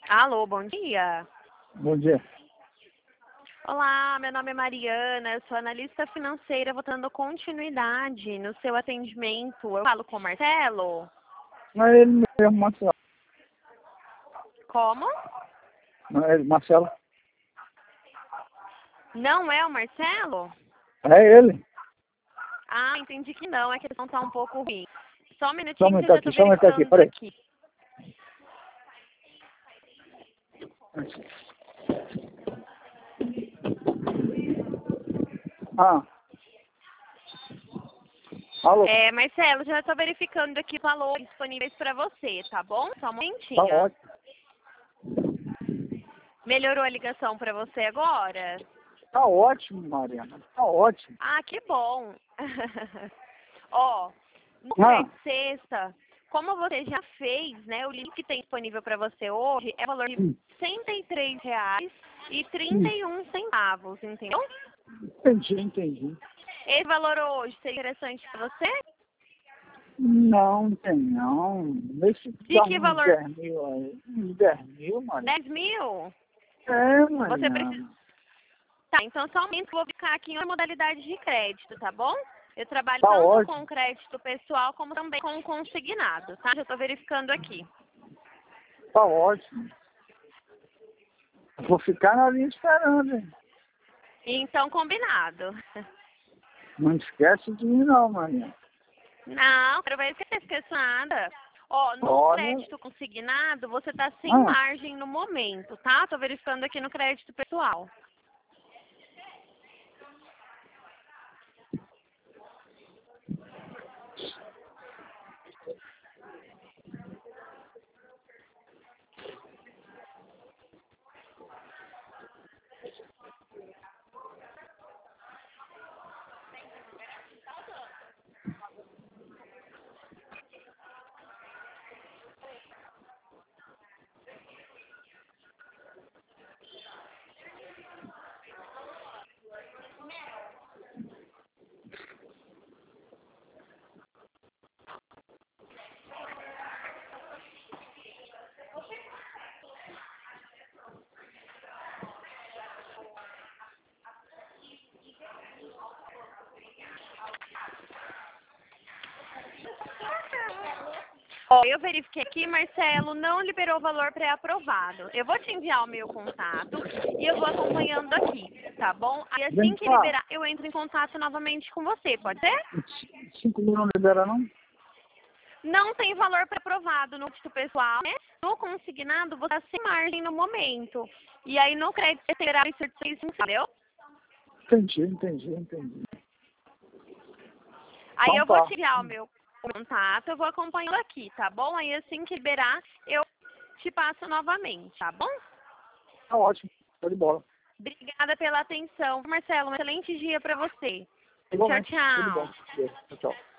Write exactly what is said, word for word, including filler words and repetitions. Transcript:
Alô, bom dia. Bom dia. Olá, meu nome é Mariana, eu sou analista financeira, vou dando continuidade no seu atendimento. Eu falo com o Marcelo? Não é ele mesmo, Marcelo. Como? Não é ele, Marcelo. Não é o Marcelo? É ele. Ah, entendi que não, é que a questão tá um pouco ruim. Só um Só um minutinho que eu minuto já tô aqui, só um minuto aqui, verificando peraí. aqui. Ah. Alô? É, Marcelo, já tô verificando aqui os valores disponíveis para você, tá bom? Só um Tá momentinho. ótimo. Melhorou a ligação para você agora? Tá ótimo, Mariana. Tá ótimo. Ah, que bom. Ó, no Ah. crédito sexta, como você já fez, né, o link que tem disponível para você hoje é o valor de Hum. cento e três reais e trinta Hum. e um centavos, entendeu? Entendi, entendi. Esse valor hoje seria interessante para você? Não tem não. Deixa De dar que uns valor? dez mil aí. Uns dez mil, Mariana. dez mil? É, Você precisa... Mariana. Tá, então só um momento que eu vou ficar aqui em uma modalidade de crédito, tá bom? Eu trabalho Tá tanto ótimo. com crédito pessoal como também com consignado, tá? Já estou verificando aqui. Tá ótimo. Vou ficar na linha esperando, hein? Então, combinado. Não esquece de mim não, Mariana. Não, quero ver se você esquece nada. Ó, no Olha. crédito consignado, você tá sem Ah. margem no momento, tá? Tô verificando aqui no crédito pessoal. Ó, eu verifiquei aqui, Marcelo, não liberou o valor pré-aprovado. Eu vou te enviar o meu contato e eu vou acompanhando aqui, tá bom? Aí assim Vem que cá. liberar, eu entro em contato novamente com você, pode ser? Cinco mil não libera, não? Não tem valor pré-aprovado no crédito pessoal, né? No consignado, você está sem margem no momento. E aí no crédito você terá isso, entendeu? Entendi, entendi, entendi. Aí Então eu vou tá. te enviar o meu contato, eu vou acompanhando aqui, tá bom? Aí assim que liberar, eu te passo novamente, tá bom? Tá ótimo. Tô de bola. Obrigada pela atenção. Marcelo, um excelente dia para você. Tchau, Igualmente. Tudo tchau. bom. Tchau, tchau.